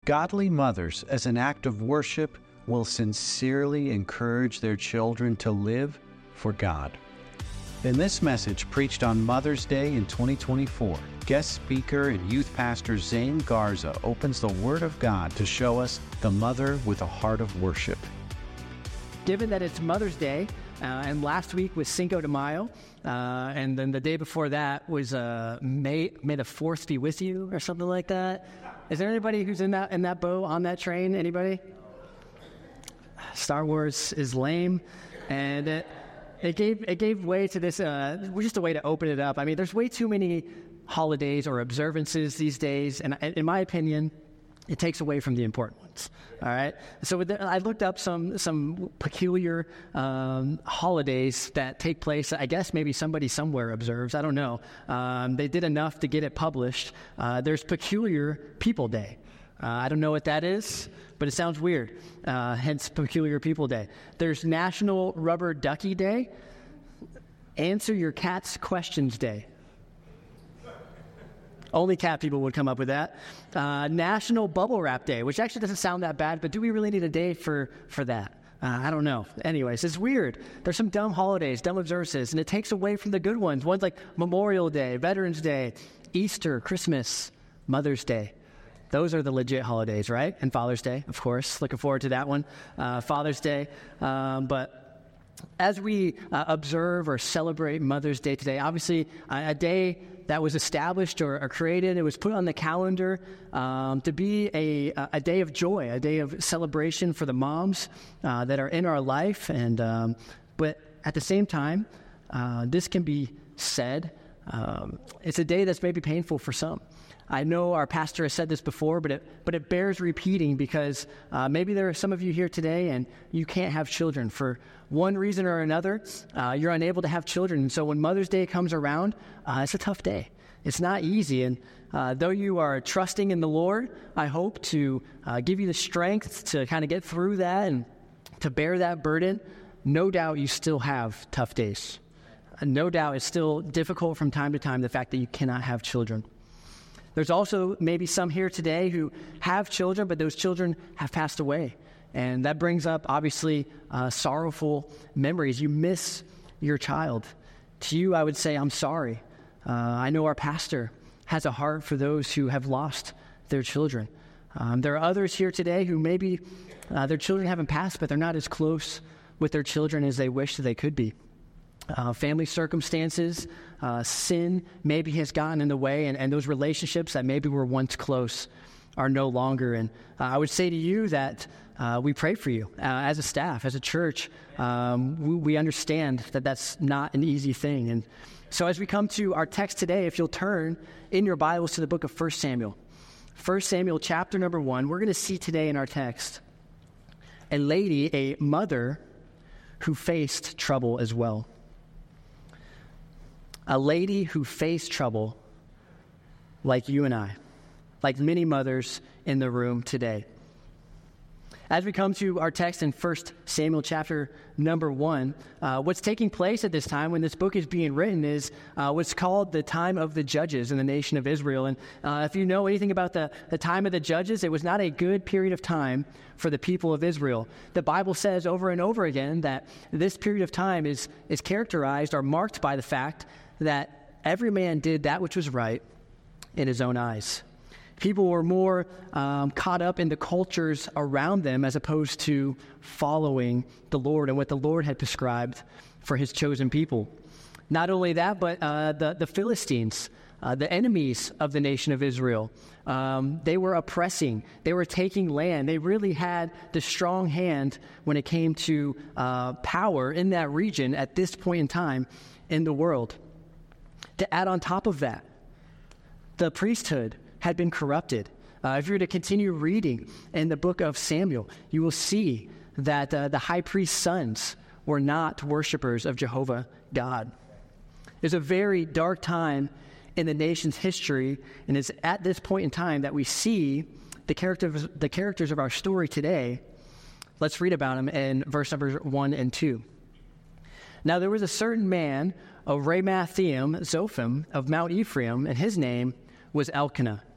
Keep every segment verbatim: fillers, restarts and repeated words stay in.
Godly mothers, as an act of worship, will sincerely encourage their children to live for God. In this message, preached on Mother's Day in twenty twenty-four, guest speaker and youth pastor Zane Garza opens the Word of God to show us the mother with a heart of worship. Given that it's Mother's Day, uh, and last week was Cinco de Mayo, uh, and then the day before that was uh, May May the Fourth be with you, or something like that. Is there anybody who's in that in that boat on that train? Anybody? Star Wars is lame, and it, it gave it gave way to this. Uh, just a way to open it up. I mean, there's way too many holidays or observances these days, and in my opinion, it takes away from the important ones. All right. So with the, I looked up some some peculiar um, holidays that take place. I guess maybe somebody somewhere observes. I don't know. Um, they did enough to get it published. Uh, there's Peculiar People Day. Uh, I don't know what that is, but it sounds weird. Uh, hence Peculiar People Day. There's National Rubber Ducky Day. Answer Your Cat's Questions Day. Only cat people would come up with that. Uh, National Bubble Wrap Day, which actually doesn't sound that bad, but do we really need a day for, for that? Uh, I don't know. Anyways, it's weird. There's some dumb holidays, dumb observances, and it takes away from the good ones. Ones like Memorial Day, Veterans Day, Easter, Christmas, Mother's Day. Those are the legit holidays, right? And Father's Day, of course. Looking forward to that one. Uh, Father's Day. Um, but as we uh, observe or celebrate Mother's Day today, obviously uh, a day that was established or, or created, it was put on the calendar um, to be a, a day of joy, a day of celebration for the moms uh, that are in our life. And um, but at the same time, uh, this can be said, um, it's a day that's maybe painful for some. I know our pastor has said this before, but it but it bears repeating because uh, maybe there are some of you here today and you can't have children for one reason or another. Uh, you're unable to have children, and so when Mother's Day comes around, uh, it's a tough day. It's not easy, and uh, though you are trusting in the Lord, I hope to uh, give you the strength to kind of get through that and to bear that burden. No doubt you still have tough days. Uh, no doubt it's still difficult from time to time, the fact that you cannot have children. There's also maybe some here today who have children, but those children have passed away. And that brings up, obviously, uh, sorrowful memories. You miss your child. To you, I would say, I'm sorry. Uh, I know our pastor has a heart for those who have lost their children. Um, there are others here today who maybe uh, their children haven't passed, but they're not as close with their children as they wish that they could be. Uh, family circumstances, uh, sin maybe has gotten in the way, and, and those relationships that maybe were once close are no longer. And uh, I would say to you that uh, we pray for you uh, as a staff, as a church. Um, we, we understand that that's not an easy thing. And so as we come to our text today, if you'll turn in your Bibles to the book of First Samuel. First Samuel chapter number one, we're going to see today in our text a lady, a mother who faced trouble as well. A lady who faced trouble like you and I, like many mothers in the room today. As we come to our text in First Samuel chapter number one, uh, what's taking place at this time when this book is being written is uh, what's called the time of the judges in the nation of Israel. And uh, if you know anything about the, the time of the judges, it was not a good period of time for the people of Israel. The Bible says over and over again that this period of time is, is characterized or marked by the fact that every man did that which was right in his own eyes. People were more um, caught up in the cultures around them as opposed to following the Lord and what the Lord had prescribed for his chosen people. Not only that, but uh, the, the Philistines, uh, the enemies of the nation of Israel, um, they were oppressing. They were taking land. They really had the strong hand when it came to uh, power in that region at this point in time in the world. To add on top of that, the priesthood had been corrupted. Uh, if you were to continue reading in the book of Samuel, you will see that uh, the high priest's sons were not worshipers of Jehovah God. It's a very dark time in the nation's history, and it's at this point in time that we see the characters, the characters of our story today. Let's read about them in verse numbers one and two. Now there was a certain man of Ramathaim Zophim of Mount Ephraim, and his name was Elkanah,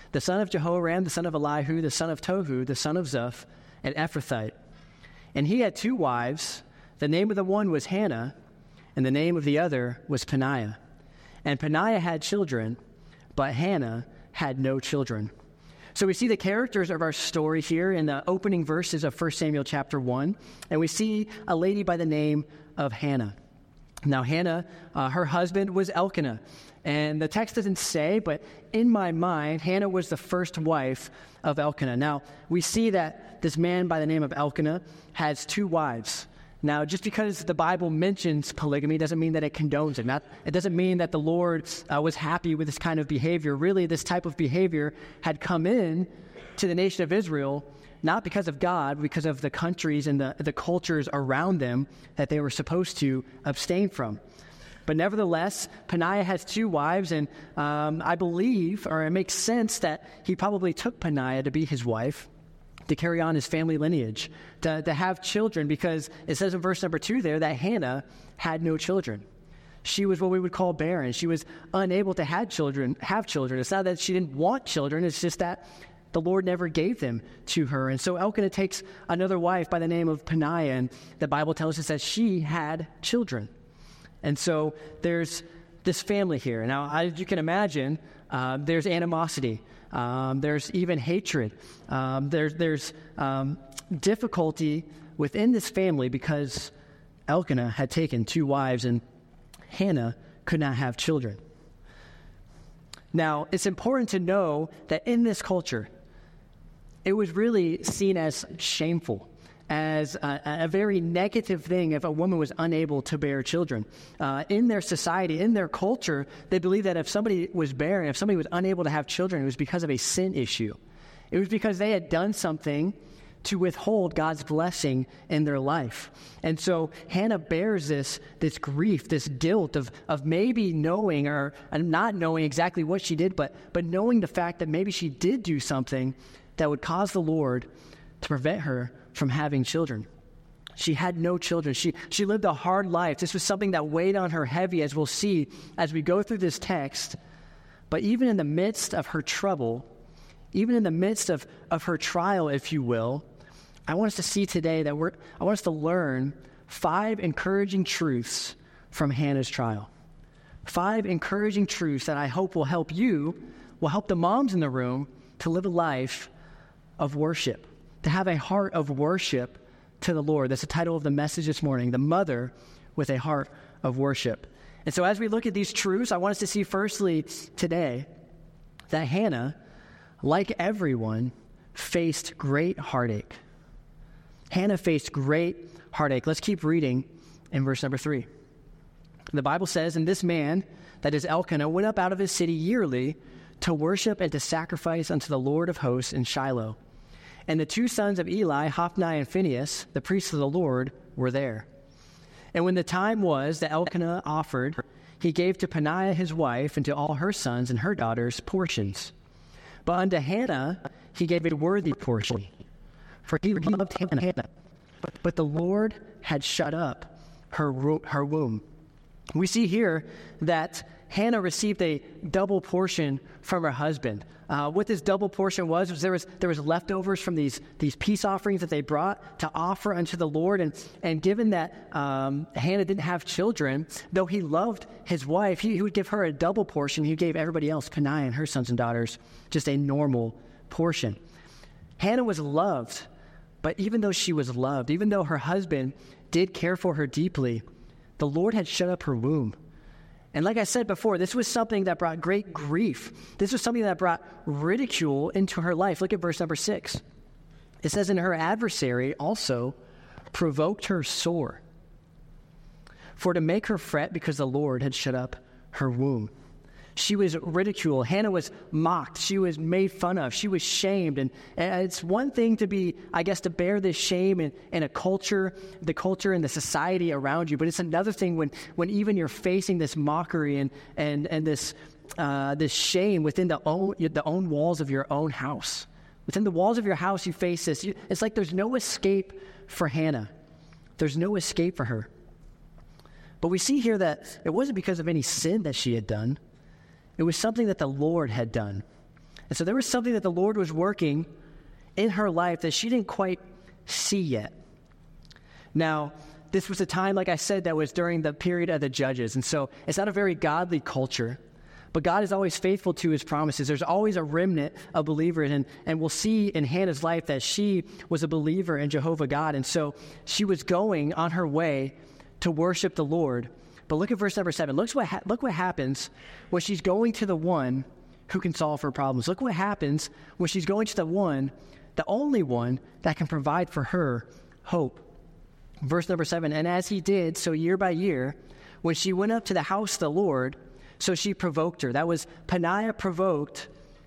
the son of Jehoram, the son of Elihu, the son of Tohu, the son of Zuph, an Ephrathite. And he had two wives. The name of the one was Hannah, and the name of the other was Peninnah. And Peninnah had children, but Hannah had no children. So we see the characters of our story here in the opening verses of First Samuel chapter one, and we see a lady by the name of Hannah. Now Hannah, uh, her husband was Elkanah, and the text doesn't say, but in my mind, Hannah was the first wife of Elkanah. Now we see that this man by the name of Elkanah has two wives. Now, just because the Bible mentions polygamy doesn't mean that it condones it. Not, it doesn't mean that the Lord uh, was happy with this kind of behavior. Really, this type of behavior had come in to the nation of Israel, not because of God, but because of the countries and the, the cultures around them that they were supposed to abstain from. But nevertheless, Peninnah has two wives, and um, I believe, or it makes sense that he probably took Peninnah to be his wife, to carry on his family lineage, to, to have children, because it says in verse number two there that Hannah had no children. She was what we would call barren. She was unable to have children. Have children. It's not that she didn't want children. It's just that the Lord never gave them to her. And so Elkanah takes another wife by the name of Peninnah, and the Bible tells us that she had children. And so there's this family here. Now, as you can imagine, uh, there's animosity. Um, there's even hatred. Um, there's there's um, difficulty within this family because Elkanah had taken two wives and Hannah could not have children. Now, it's important to know that in this culture, it was really seen as shameful, as a, a very negative thing if a woman was unable to bear children. Uh, in their society, in their culture, they believed that if somebody was barren, if somebody was unable to have children, it was because of a sin issue. It was because they had done something to withhold God's blessing in their life. And so Hannah bears this, this grief, this guilt of, of maybe knowing or not knowing exactly what she did, but, but knowing the fact that maybe she did do something that would cause the Lord to prevent her from having children. She had no children. She she lived a hard life. This was something that weighed on her heavy, as we'll see as we go through this text. But even in the midst of her trouble, even in the midst of, of her trial, if you will, I want us to see today that we're, I want us to learn five encouraging truths from Hannah's trial. Five encouraging truths that I hope will help you, will help the moms in the room to live a life of worship, to have a heart of worship to the Lord. That's the title of the message this morning, The Mother with a Heart of Worship. And so as we look at these truths, I want us to see firstly today that Hannah, like everyone, faced great heartache. Hannah faced great heartache. Let's keep reading in verse number three. The Bible says, "And this man, that is Elkanah, went up out of his city yearly to worship and to sacrifice unto the Lord of hosts in Shiloh. And the two sons of Eli, Hophni and Phinehas, the priests of the Lord, were there. And when the time was that Elkanah offered, he gave to Peninnah his wife and to all her sons and her daughters portions. But unto Hannah he gave a worthy portion, for he loved Hannah. But the Lord had shut up her, her womb." We see here that Hannah received a double portion from her husband. Uh, what this double portion was, was there was there was leftovers from these these peace offerings that they brought to offer unto the Lord. And, and given that um, Hannah didn't have children, though he loved his wife, he, he would give her a double portion. He gave everybody else, Peninnah and her sons and daughters, just a normal portion. Hannah was loved, but even though she was loved, even though her husband did care for her deeply, the Lord had shut up her womb. And like I said before, this was something that brought great grief. This was something that brought ridicule into her life. Look at verse number six. It says, "And her adversary also provoked her sore, for to make her fret because the Lord had shut up her womb." She was ridiculed. Hannah was mocked. She was made fun of. She was shamed. And, and it's one thing to be, I guess, to bear this shame in, in a culture, the culture and the society around you. But it's another thing when, when even you're facing this mockery and and and this uh, this shame within the own the own walls of your own house. Within the walls of your house, you face this. You, it's like there's no escape for Hannah. There's no escape for her. But we see here that it wasn't because of any sin that she had done. It was something that the Lord had done. And so there was something that the Lord was working in her life that she didn't quite see yet. Now, this was a time, like I said, that was during the period of the judges. And so it's not a very godly culture, but God is always faithful to his promises. There's always a remnant of believers. And, and we'll see in Hannah's life that she was a believer in Jehovah God. And so she was going on her way to worship the Lord. But look at verse number seven. Look what, ha- look what happens when she's going to the one who can solve her problems. Look what happens when she's going to the one, the only one that can provide for her hope. Verse number seven, and as he did, so year by year, when she went up to the house of the Lord, so she provoked her. That was, Peninnah provoked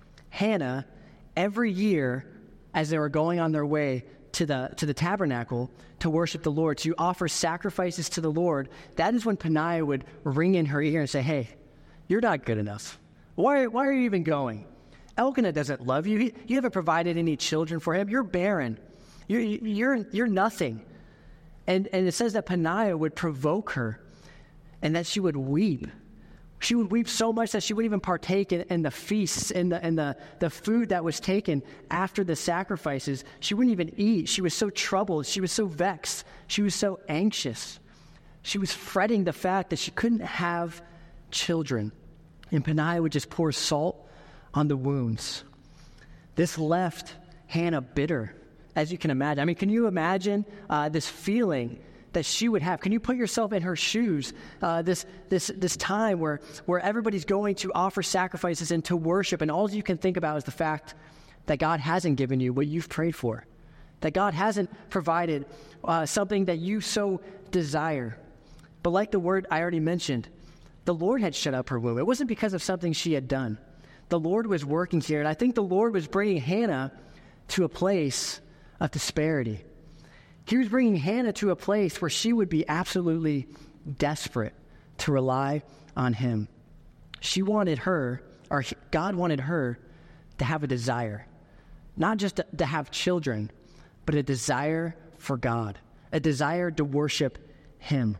Hannah every year as they were going on their way to the to the tabernacle to worship the Lord, to offer sacrifices to the Lord. That is when Peninnah would ring in her ear and say, hey, you're not good enough. Why, why are you even going? Elkanah doesn't love you. He, you haven't provided any children for him. You're barren. You're, you're, you're nothing. And, and it says that Peninnah would provoke her and that she would weep. She would weep so much that she wouldn't even partake in, in the feasts and the, and the, the food that was taken after the sacrifices. She wouldn't even eat. She was so troubled. She was so vexed. She was so anxious. She was fretting the fact that she couldn't have children. And Peninnah would just pour salt on the wounds. This left Hannah bitter, as you can imagine. I mean, can you imagine uh, this feeling that she would have? Can you put yourself in her shoes? Uh, this this this time where where everybody's going to offer sacrifices and to worship, and all you can think about is the fact that God hasn't given you what you've prayed for, that God hasn't provided uh, something that you so desire. But like the word I already mentioned, the Lord had shut up her womb. It wasn't because of something she had done. The Lord was working here, and I think the Lord was bringing Hannah to a place of disparity. He was bringing Hannah to a place where she would be absolutely desperate to rely on him. She wanted her, or God wanted her, to have a desire, not just to, to have children, but a desire for God, a desire to worship him.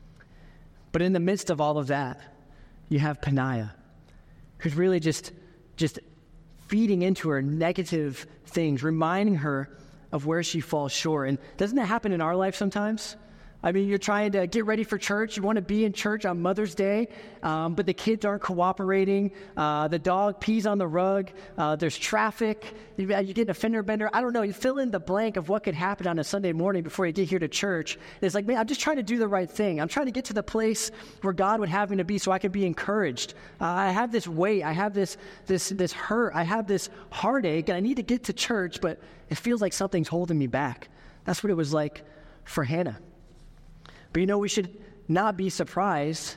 But in the midst of all of that, you have Peninnah, who's really just, just feeding into her negative things, reminding her of where she falls short. And doesn't that happen in our life sometimes? I mean, you're trying to get ready for church. You want to be in church on Mother's Day, um, but the kids aren't cooperating. Uh, the dog pees on the rug. Uh, there's traffic. You, you get a fender bender. I don't know. You fill in the blank of what could happen on a Sunday morning before you get here to church. And it's like, man, I'm just trying to do the right thing. I'm trying to get to the place where God would have me to be so I can be encouraged. Uh, I have this weight. I have this, this, this hurt. I have this heartache, and I need to get to church, but it feels like something's holding me back. That's what it was like for Hannah. But you know, we should not be surprised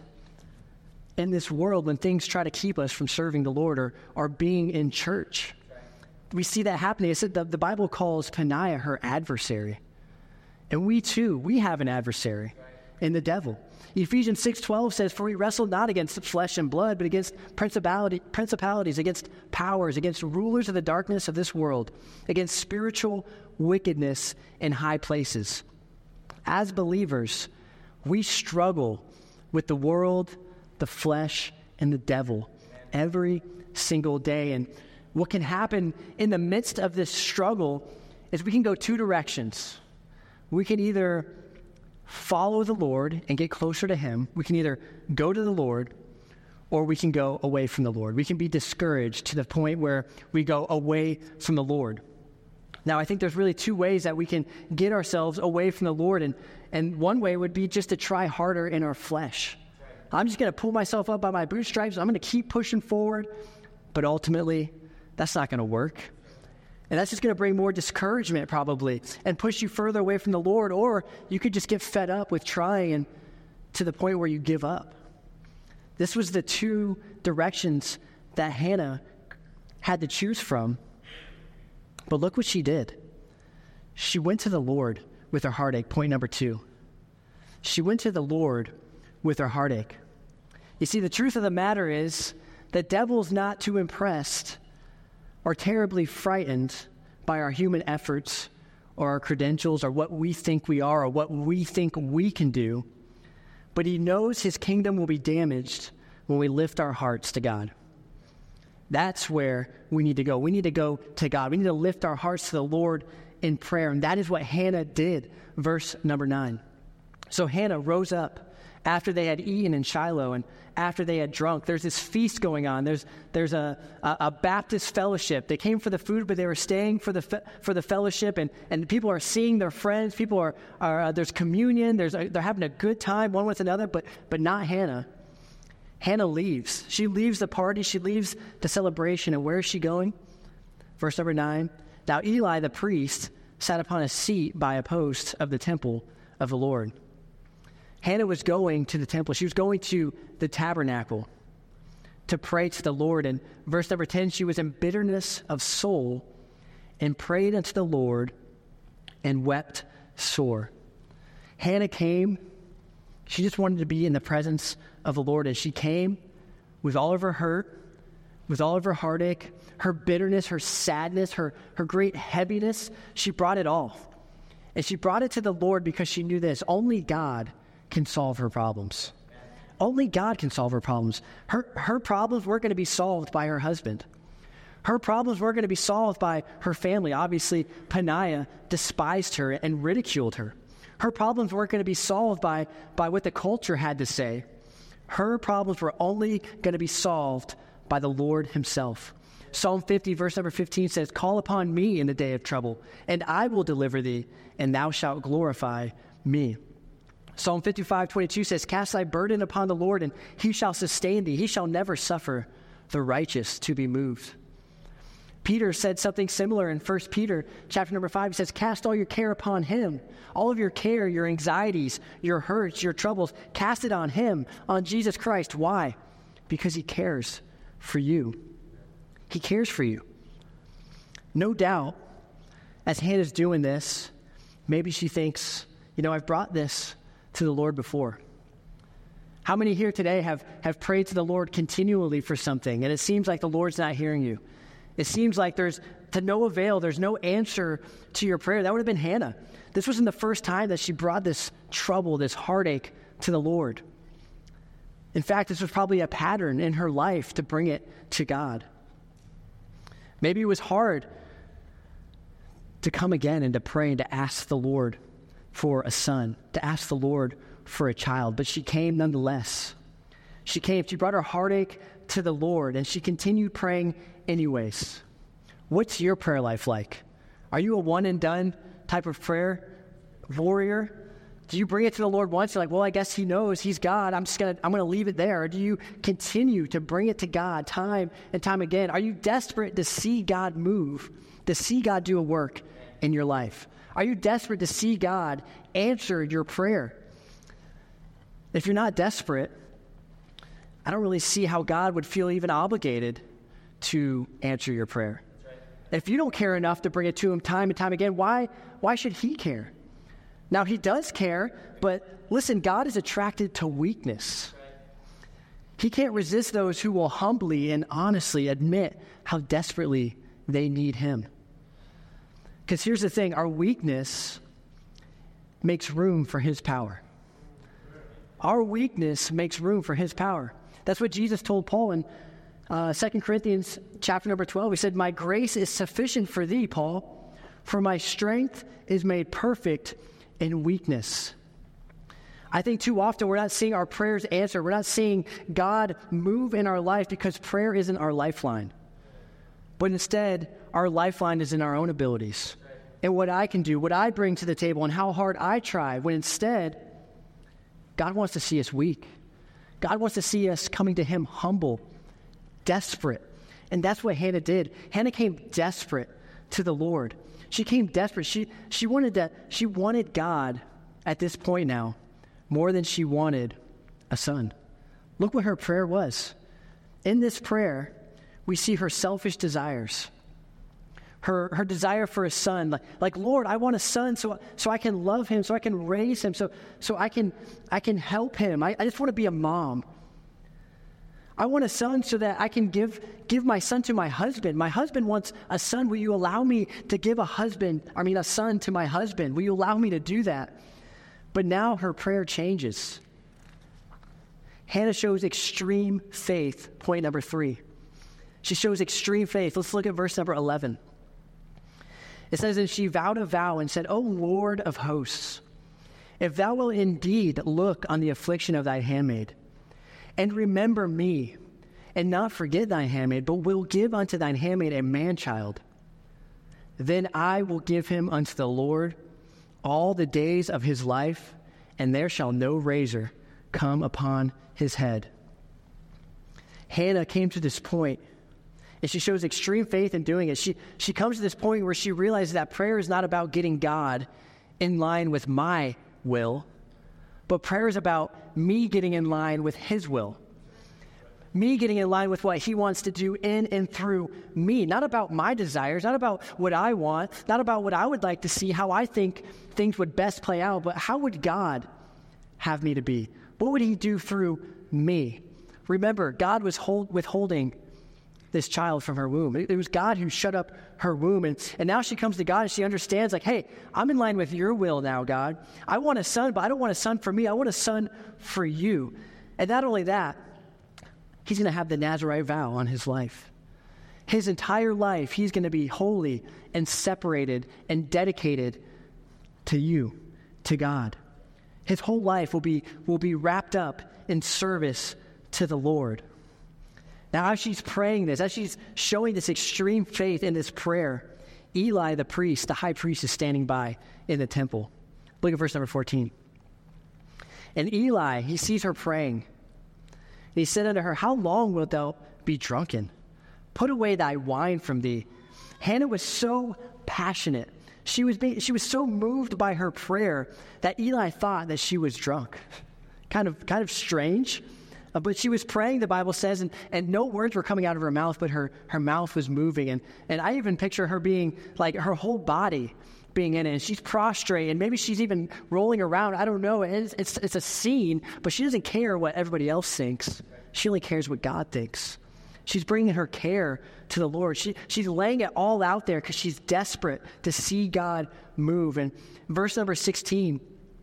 in this world when things try to keep us from serving the Lord or, or being in church. We see that happening. It said the, the Bible calls Peninnah her adversary. And we too, we have an adversary in the devil. Ephesians six twelve says, for we wrestle not against flesh and blood, but against principality, principalities, against powers, against rulers of the darkness of this world, against spiritual wickedness in high places. As believers, we struggle with the world, the flesh, and the devil every single day. And what can happen in the midst of this struggle is we can go two directions. We can either follow the Lord and get closer to him. We can either go to the Lord or we can go away from the Lord. We can be discouraged to the point where we go away from the Lord. Now, I think there's really two ways that we can get ourselves away from the Lord, and, and one way would be just to try harder in our flesh. I'm just going to pull myself up by my bootstraps. I'm going to keep pushing forward, but ultimately, that's not going to work. And that's just going to bring more discouragement probably and push you further away from the Lord, or you could just get fed up with trying and to the point where you give up. This was the two directions that Hannah had to choose from. But look what she did. She went to the Lord with her heartache. Point number two. She went to the Lord with her heartache. You see, the truth of the matter is the devil's not too impressed or terribly frightened by our human efforts or our credentials or what we think we are or what we think we can do. But he knows his kingdom will be damaged when we lift our hearts to God. That's where we need to go. We need to go to God. We need to lift our hearts to the Lord in prayer. And that is what Hannah did. Verse number nine. So Hannah rose up after they had eaten in Shiloh and after they had drunk. There's this feast going on. There's there's a, a, a Baptist fellowship. They came for the food, but they were staying for the fe- for the fellowship. And, and people are seeing their friends. People are, are uh, there's communion. There's a, they're having a good time one with another, but but not Hannah. Hannah leaves. She leaves the party. She leaves the celebration. And where is she going? Verse number nine. Now Eli the priest sat upon a seat by a post of the temple of the Lord. Hannah was going to the temple. She was going to the tabernacle to pray to the Lord. And verse number ten, she was in bitterness of soul and prayed unto the Lord and wept sore. Hannah came. She just wanted to be in the presence of the Lord. As she came with all of her hurt, with all of her heartache, her bitterness, her sadness, her, her great heaviness, she brought it all. And she brought it to the Lord because she knew this: only God can solve her problems. Only God can solve her problems. Her, her problems weren't going to be solved by her husband. Her problems weren't going to be solved by her family. Obviously, Peninnah despised her and ridiculed her. Her problems weren't going to be solved by, by what the culture had to say. Her problems were only going to be solved by the Lord himself. Psalm fifty, verse number fifteen says, "Call upon me in the day of trouble, and I will deliver thee, and thou shalt glorify me." Psalm fifty-five, twenty-two says, "Cast thy burden upon the Lord, and he shall sustain thee. He shall never suffer the righteous to be moved." Peter said something similar in First Peter chapter number five. He says, "Cast all your care upon him." All of your care, your anxieties, your hurts, your troubles, cast it on him, on Jesus Christ. Why? Because he cares for you. He cares for you. No doubt, as Hannah's doing this, maybe she thinks, you know, I've brought this to the Lord before. How many here today have, have prayed to the Lord continually for something, and it seems like the Lord's not hearing you? It seems like there's to no avail, there's no answer to your prayer. That would have been Hannah. This wasn't the first time that she brought this trouble, this heartache to the Lord. In fact, this was probably a pattern in her life to bring it to God. Maybe it was hard to come again and to pray and to ask the Lord for a son, to ask the Lord for a child, but she came nonetheless. She came, she brought her heartache to the Lord, and she continued praying anyways. What's your prayer life like? Are you a one and done type of prayer warrior? Do you bring it to the Lord once? You're like, well, I guess he knows, he's God. I'm just gonna, I'm gonna leave it there. Or do you continue to bring it to God time and time again? Are you desperate to see God move, to see God do a work in your life? Are you desperate to see God answer your prayer? If you're not desperate, I don't really see how God would feel even obligated to answer your prayer. If you don't care enough to bring it to him time and time again, why, why should he care? Now, he does care, but listen, God is attracted to weakness. He can't resist those who will humbly and honestly admit how desperately they need him. Because here's the thing, our weakness makes room for his power. Our weakness makes room for his power. That's what Jesus told Paul in uh, Second Corinthians chapter number twelve. He said, "My grace is sufficient for thee, Paul, for my strength is made perfect in weakness." I think too often we're not seeing our prayers answered. We're not seeing God move in our life because prayer isn't our lifeline. But instead, our lifeline is in our own abilities and what I can do, what I bring to the table, and how hard I try, when instead, God wants to see us weak. God wants to see us coming to him humble, desperate. And that's what Hannah did. Hannah came desperate to the Lord. She came desperate. She she wanted to, she wanted God at this point now more than she wanted a son. Look what her prayer was. In this prayer, we see her selfish desires. Her her desire for a son, like, like Lord, I want a son so so I can love him, so I can raise him, so so I can I can help him. I, I just want to be a mom. I want a son so that I can give give my son to my husband. My husband wants a son. Will you allow me to give a husband, I mean a son to my husband? Will you allow me to do that? But now her prayer changes. Hannah shows extreme faith, point number three. She shows extreme faith. Let's look at verse number eleven. It says, and she vowed a vow and said, O Lord of hosts, if thou wilt indeed look on the affliction of thy handmaid, and remember me, and not forget thy handmaid, but will give unto thine handmaid a man-child, then I will give him unto the Lord all the days of his life, and there shall no razor come upon his head. Hannah came to this point, and she shows extreme faith in doing it. She, she comes to this point where she realizes that prayer is not about getting God in line with my will, but prayer is about me getting in line with his will. Me getting in line with what he wants to do in and through me. Not about my desires, not about what I want, not about what I would like to see, how I think things would best play out, but how would God have me to be? What would he do through me? Remember, God was hold, withholding this child from her womb. It, it was God who shut up her womb. And, and now she comes to God and she understands, like, hey, I'm in line with your will now, God. I want a son, but I don't want a son for me. I want a son for you. And not only that, he's going to have the Nazirite vow on his life. His entire life, he's going to be holy and separated and dedicated to you, to God. His whole life will be, will be wrapped up in service to the Lord. Now, as she's praying this, as she's showing this extreme faith in this prayer, Eli, the priest, the high priest, is standing by in the temple. Look at verse number fourteen. And Eli, he sees her praying. And he said unto her, how long wilt thou be drunken? Put away thy wine from thee. Hannah was so passionate. She was being, she was so moved by her prayer that Eli thought that she was drunk. Kind of, kind of strange. Uh, but she was praying, the Bible says, and, and no words were coming out of her mouth, but her, her mouth was moving. And, and I even picture her being, like, her whole body being in it. And she's prostrate, and maybe she's even rolling around. I don't know. It's, it's, it's a scene, but she doesn't care what everybody else thinks. She only cares what God thinks. She's bringing her care to the Lord. She, she's laying it all out there because she's desperate to see God move. And verse number sixteen,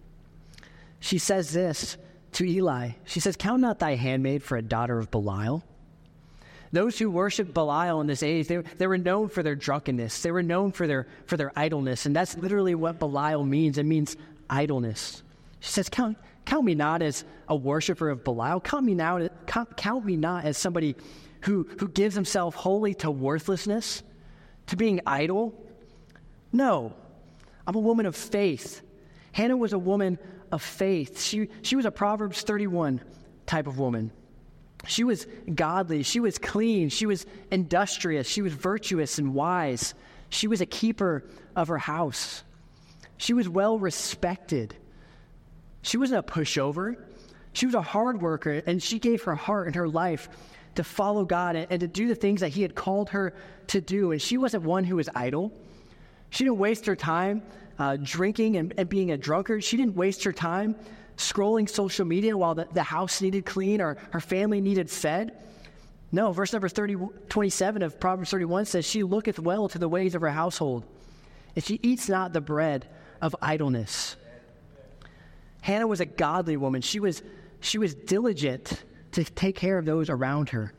she says this to Eli. She says, count not thy handmaid for a daughter of Belial. Those who worship Belial in this age, they, they were known for their drunkenness. They were known for their, for their idleness. And that's literally what Belial means. It means idleness. She says, count, count me not as a worshiper of Belial. Count me, now, count, count me not as somebody who, who gives himself wholly to worthlessness, to being idle. No, I'm a woman of faith. Hannah was a woman of faith. She, she was a Proverbs thirty-one type of woman. She was godly. She was clean. She was industrious. She was virtuous and wise. She was a keeper of her house. She was well respected. She wasn't a pushover. She was a hard worker, and she gave her heart and her life to follow God and, and to do the things that he had called her to do. And she wasn't one who was idle. She didn't waste her time uh, drinking and, and being a drunkard. She didn't waste her time scrolling social media while the, the house needed clean or her family needed fed. No, verse number thirty, twenty-seven of Proverbs thirty-one says, she looketh well to the ways of her household, and she eats not the bread of idleness. Hannah was a godly woman. She was, she was diligent to take care of those around her.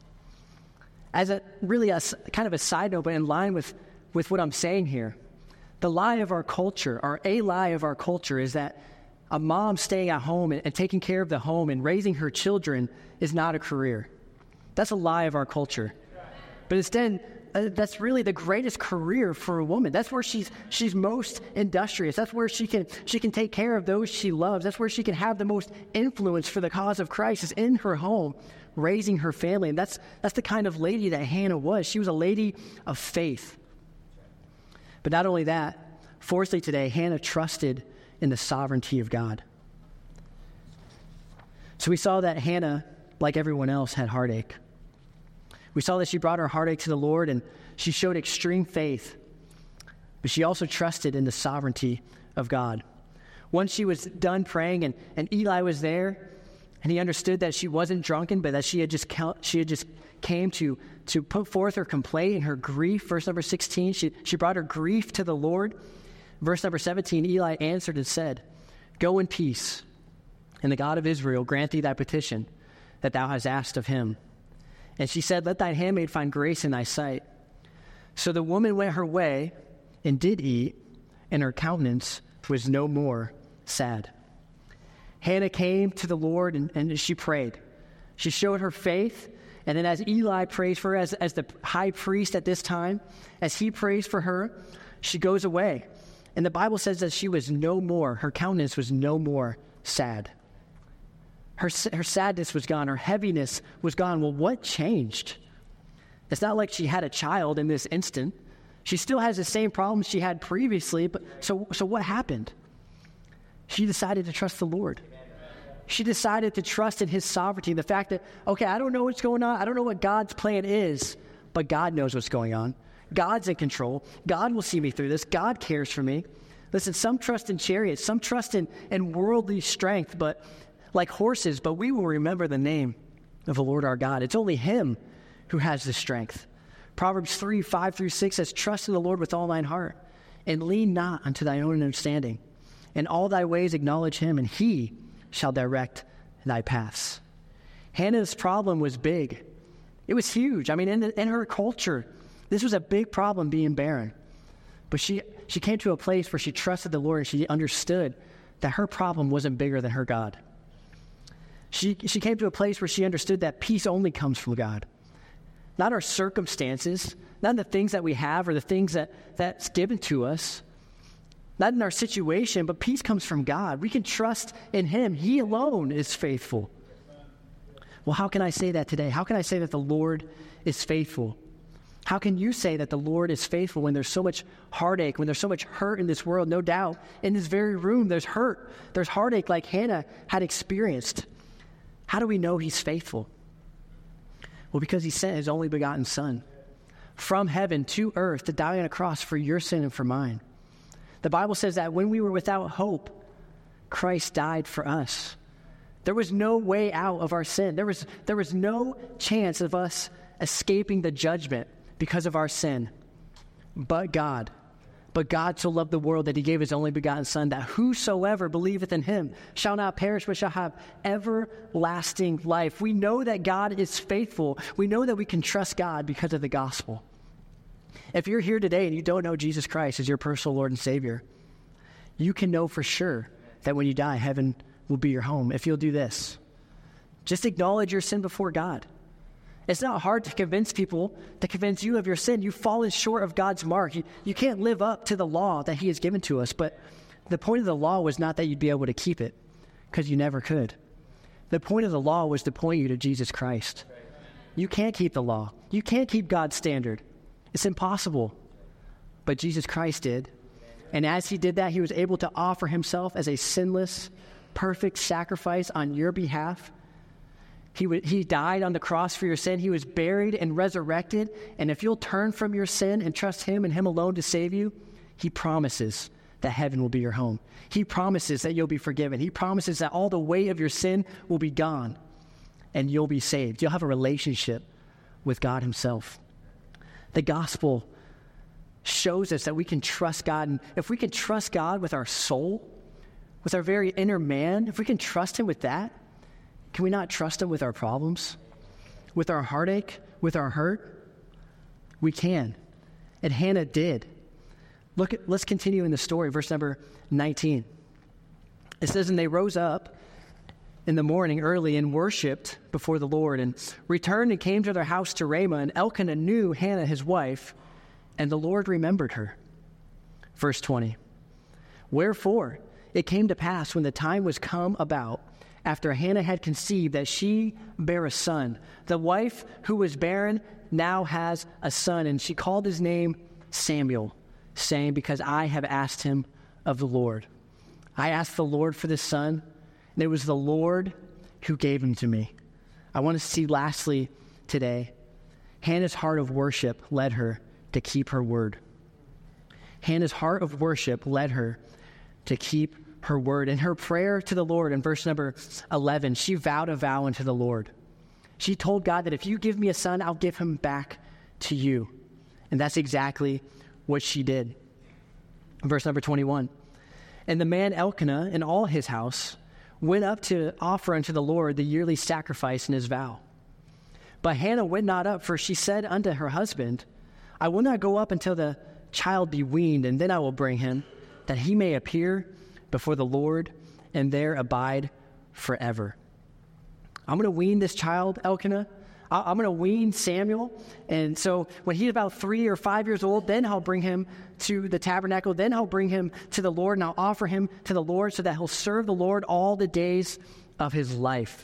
As a really a kind of a side note, but in line with, with what I'm saying here, the lie of our culture, or a lie of our culture, is that a mom staying at home and, and taking care of the home and raising her children is not a career. That's a lie of our culture. But instead, uh, that's really the greatest career for a woman. That's where she's she's most industrious. That's where she can she can take care of those she loves. That's where she can have the most influence for the cause of Christ, is in her home, raising her family. And that's that's the kind of lady that Hannah was. She was a lady of faith. But not only that, fourthly today, Hannah trusted in the sovereignty of God. So we saw that Hannah, like everyone else, had heartache. We saw that she brought her heartache to the Lord, and she showed extreme faith, but she also trusted in the sovereignty of God. Once she was done praying, and, and Eli was there, and he understood that she wasn't drunken, but that she had just she had just came to, to put forth her complaint and her grief. Verse number sixteen, she, she brought her grief to the Lord. Verse number seventeen, Eli answered and said, go in peace, and the God of Israel grant thee thy petition that thou hast asked of him. And she said, let thy handmaid find grace in thy sight. So the woman went her way and did eat, and her countenance was no more sad. Hannah came to the Lord, and, and she prayed. She showed her faith, and then as Eli prays for her, as, as the high priest at this time, as he prays for her, she goes away. And the Bible says that she was no more, her countenance was no more sad. Her, her sadness was gone. Her heaviness was gone. Well, what changed? It's not like she had a child in this instant. She still has the same problems she had previously, but so so what happened? She decided to trust the Lord. She decided to trust in his sovereignty, the fact that, okay, I don't know what's going on. I don't know what God's plan is, but God knows what's going on. God's in control. God will see me through this. God cares for me. Listen, some trust in chariots, some trust in, in worldly strength, but like horses, but we will remember the name of the Lord our God. It's only him who has the strength. Proverbs three, five through six says, trust in the Lord with all thine heart, and lean not unto thy own understanding. In all thy ways acknowledge him, and he shall direct thy paths. Hannah's problem was big. It was huge. I mean, in, the, in her culture, this was a big problem, being barren. But she, she came to a place where she trusted the Lord, and she understood that her problem wasn't bigger than her God. She, she came to a place where she understood that peace only comes from God. Not our circumstances, not the things that we have or the things that, that's given to us. Not in our situation, but peace comes from God. We can trust in him. He alone is faithful. Well, how can I say that today? How can I say that the Lord is faithful? How can you say that the Lord is faithful when there's so much heartache, when there's so much hurt in this world? No doubt, in this very room, there's hurt. There's heartache like Hannah had experienced. How do we know he's faithful? Well, because he sent his only begotten Son from heaven to earth to die on a cross for your sin and for mine. The Bible says that when we were without hope, Christ died for us. There was no way out of our sin. There was, there was no chance of us escaping the judgment because of our sin. But God, but God so loved the world that he gave his only begotten Son, that whosoever believeth in him shall not perish, but shall have everlasting life. We know that God is faithful. We know that we can trust God because of the gospel. If you're here today and you don't know Jesus Christ as your personal Lord and Savior, you can know for sure that when you die, heaven will be your home if you'll do this. Just acknowledge your sin before God. It's not hard to convince people, to convince you of your sin. You've fallen short of God's mark. You, you can't live up to the law that he has given to us. But the point of the law was not that you'd be able to keep it, because you never could. The point of the law was to point you to Jesus Christ. You can't keep the law. You can't keep God's standard. It's impossible. But Jesus Christ did. And as he did that, he was able to offer himself as a sinless, perfect sacrifice on your behalf. He, w- he died on the cross for your sin. He was buried and resurrected. And if you'll turn from your sin and trust him and him alone to save you, he promises that heaven will be your home. He promises that you'll be forgiven. He promises that all the weight of your sin will be gone and you'll be saved. You'll have a relationship with God himself. The gospel shows us that we can trust God. And if we can trust God with our soul, with our very inner man, if we can trust him with that, can we not trust him with our problems, with our heartache, with our hurt? We can. And Hannah did. Look at, let's continue in the story, verse number nineteen. It says, and they rose up in the morning early and worshipped before the Lord, and returned and came to their house to Ramah, and Elkanah knew Hannah his wife, and the Lord remembered her. Verse twenty. Wherefore it came to pass when the time was come about, after Hannah had conceived, that she bare a son. The wife who was barren now has a son, and she called his name Samuel, saying, because I have asked him of the Lord. I asked the Lord for this son, and it was the Lord who gave him to me. I want to see lastly today, Hannah's heart of worship led her to keep her word. Hannah's heart of worship led her to keep her word. In her prayer to the Lord in verse number eleven, she vowed a vow unto the Lord. She told God that if you give me a son, I'll give him back to you. And that's exactly what she did. Verse number twenty-one. And the man Elkanah and all his house went up to offer unto the Lord the yearly sacrifice in his vow. But Hannah went not up, for she said unto her husband, I will not go up until the child be weaned, and then I will bring him, that he may appear before the Lord, and there abide forever. I'm going to wean this child, Elkanah. I'm going to wean Samuel. And so when he's about three or five years old, then I'll bring him to the tabernacle. Then I'll bring him to the Lord, and I'll offer him to the Lord so that he'll serve the Lord all the days of his life.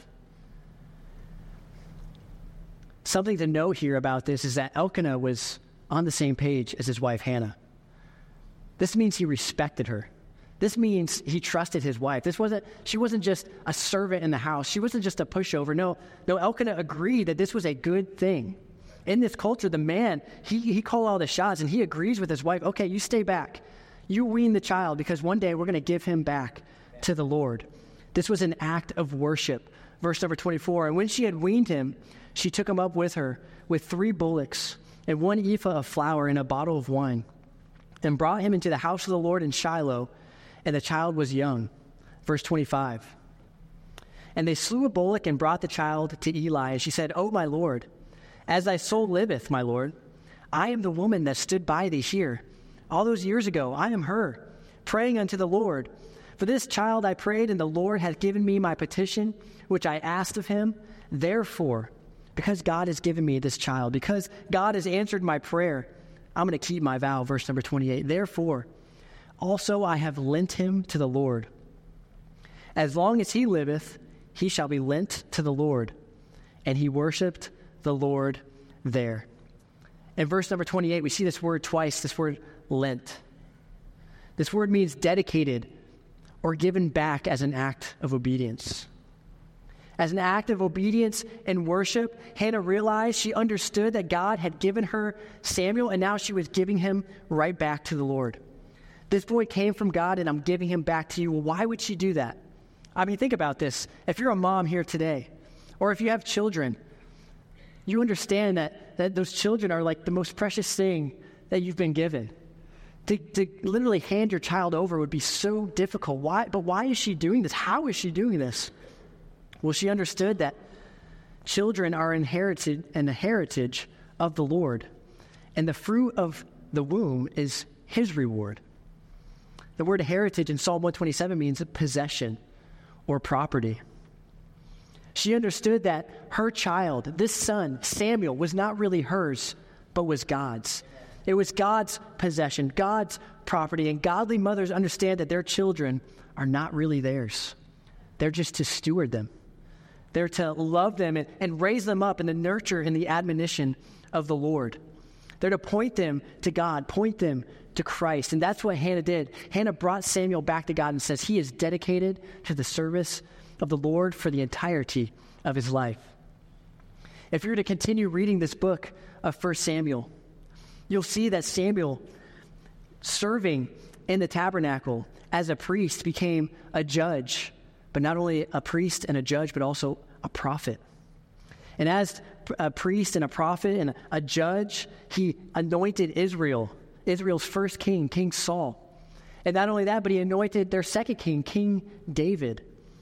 Something to note here about this is that Elkanah was on the same page as his wife Hannah. This means he respected her. This means he trusted his wife. This wasn't, she wasn't just a servant in the house. She wasn't just a pushover. No, no, Elkanah agreed that this was a good thing. In this culture, the man, he, he called all the shots, and he agrees with his wife, okay, you stay back. You wean the child, because one day we're going to give him back to the Lord. This was an act of worship. Verse number twenty-four, and when she had weaned him, she took him up with her with three bullocks and one ephah of flour and a bottle of wine, and brought him into the house of the Lord in Shiloh, and the child was young. Verse twenty-five, and they slew a bullock and brought the child to Eli, and she said, O my Lord, as thy soul liveth, my Lord, I am the woman that stood by thee here. All those years ago, I am her, praying unto the Lord. For this child I prayed, and the Lord hath given me my petition, which I asked of him. Therefore, because God has given me this child, because God has answered my prayer, I'm going to keep my vow. Verse number twenty-eight, therefore, also I have lent him to the Lord. As long as he liveth, he shall be lent to the Lord. And he worshiped the Lord there. In verse number twenty-eight, we see this word twice, this word lent. This word means dedicated or given back as an act of obedience. As an act of obedience and worship, Hannah realized, she understood that God had given her Samuel, and now she was giving him right back to the Lord. This boy came from God, and I'm giving him back to you. Well, why would she do that? I mean, think about this. If you're a mom here today, or if you have children, you understand that, that those children are like the most precious thing that you've been given. To, to literally hand your child over would be so difficult. Why? But why is she doing this? How is she doing this? Well, she understood that children are inherited and the heritage of the Lord, and the fruit of the womb is his reward. The word heritage in Psalm one twenty-seven means possession or property. She understood that her child, this son, Samuel, was not really hers, but was God's. It was God's possession, God's property, and godly mothers understand that their children are not really theirs. They're just to steward them. They're to love them and, and raise them up in the nurture and the admonition of the Lord. They're to point them to God, point them to Christ. And that's what Hannah did. Hannah brought Samuel back to God and says he is dedicated to the service of the Lord for the entirety of his life. If you were to continue reading this book of First Samuel, you'll see that Samuel, serving in the tabernacle as a priest, became a judge, but not only a priest and a judge, but also a prophet. And as a priest and a prophet and a judge, he anointed Israel, Israel's first king, King Saul. And not only that, but he anointed their second king, King David.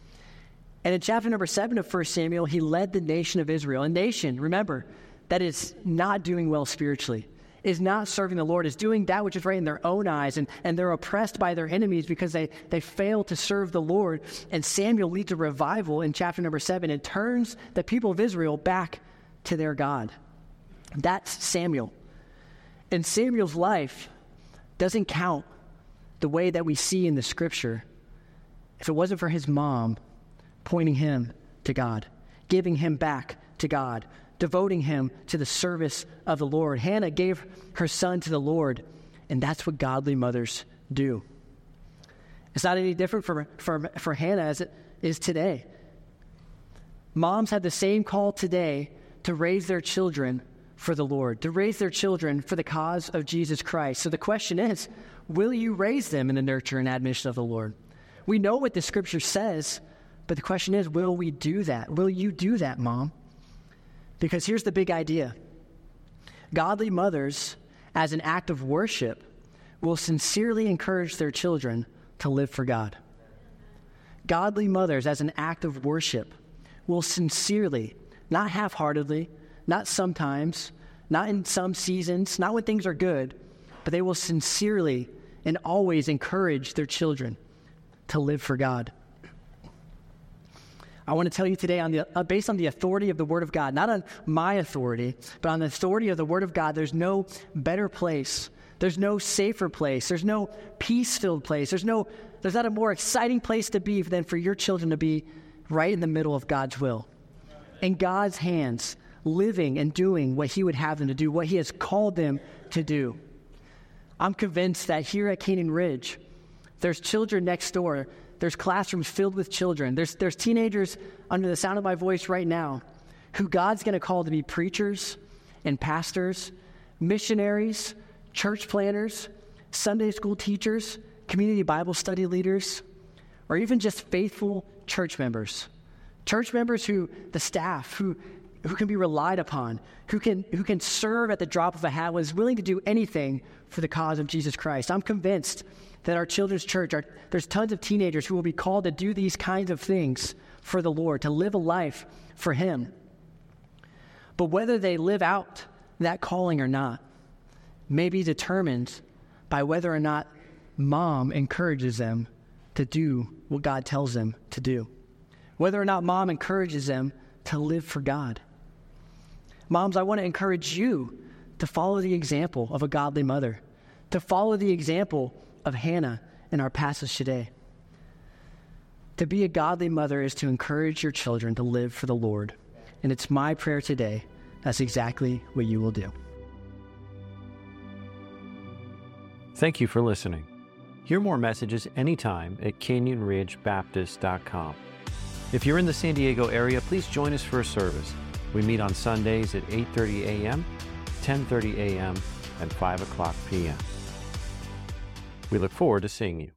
And in chapter number seven of First Samuel, he led the nation of Israel. A nation, remember, that is not doing well spiritually, is not serving the Lord, is doing that which is right in their own eyes, and, and they're oppressed by their enemies because they, they fail to serve the Lord. And Samuel leads a revival in chapter number seven and turns the people of Israel back to their God. That's Samuel. And Samuel's life doesn't count the way that we see in the scripture if it wasn't for his mom pointing him to God, giving him back to God, devoting him to the service of the Lord. Hannah gave her son to the Lord, and that's what godly mothers do. It's not any different for, for, for Hannah as it is today. Moms have the same call today to raise their children for the Lord, to raise their children for the cause of Jesus Christ. So the question is, will you raise them in the nurture and admonition of the Lord? We know what the scripture says, but the question is, will we do that? Will you do that, Mom? Because here's the big idea. Godly mothers, as an act of worship, will sincerely encourage their children to live for God. Godly mothers, as an act of worship, will sincerely, not half-heartedly, not sometimes, not in some seasons, not when things are good, but they will sincerely and always encourage their children to live for God. I want to tell you today, on the, uh, based on the authority of the Word of God, not on my authority, but on the authority of the Word of God, there's no better place. There's no safer place. There's no peace-filled place. There's no, there's not a more exciting place to be than for your children to be right in the middle of God's will, in God's hands, living and doing what He would have them to do, what He has called them to do. I'm convinced that here at Canyon Ridge, there's children next door. There's classrooms filled with children. There's, there's teenagers under the sound of my voice right now who God's going to call to be preachers and pastors, missionaries, church planners, Sunday school teachers, community Bible study leaders, or even just faithful church members. Church members who, the staff, who who can be relied upon, who can who can serve at the drop of a hat, was willing to do anything for the cause of Jesus Christ. I'm convinced that our children's church, our, there's tons of teenagers who will be called to do these kinds of things for the Lord, to live a life for Him. But whether they live out that calling or not may be determined by whether or not mom encourages them to do what God tells them to do. Whether or not mom encourages them to live for God. Moms, I want to encourage you to follow the example of a godly mother, to follow the example of Hannah in our passage today. To be a godly mother is to encourage your children to live for the Lord. And it's my prayer today, that's exactly what you will do. Thank you for listening. Hear more messages anytime at canyon ridge baptist dot com. If you're in the San Diego area, please join us for a service. We meet on Sundays at eight thirty a.m., ten thirty a.m., and five o'clock p.m. We look forward to seeing you.